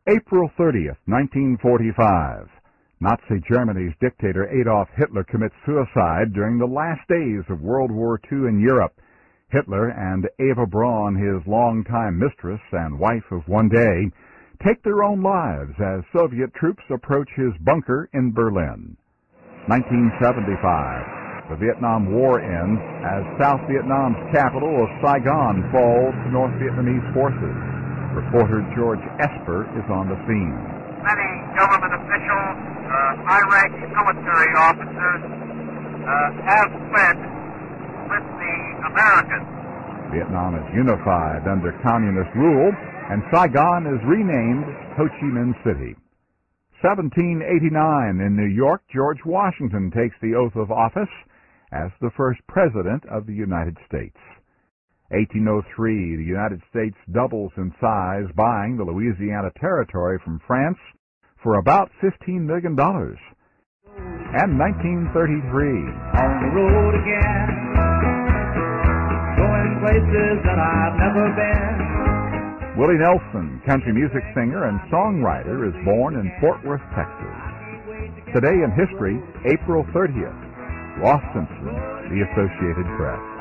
April 30th, 1945. Nazi Germany's dictator Adolf Hitler commits suicide during the last days of World War II in Europe. Hitler and Eva Braun, his longtime mistress and wife of one day, take their own lives as Soviet troops approach his bunker in Berlin. 1975. The Vietnam War ends as South Vietnam's capital of Saigon falls to North Vietnamese forces. Reporter George Esper is on the scene. Many government officials, high-ranking military officers have fled with the Americans. Vietnam is unified under communist rule, and Saigon is renamed Ho Chi Minh City. 1789 in New York, George Washington takes the oath of office as the first president of the United States. 1803, the United States doubles in size, buying the Louisiana Territory from France for about $15 million. And 1933. On the road again, going places that I've never been. Willie Nelson, country music singer and songwriter, is born in Fort Worth, Texas. Today in history, April 30th. Ross Simpson, The Associated Press.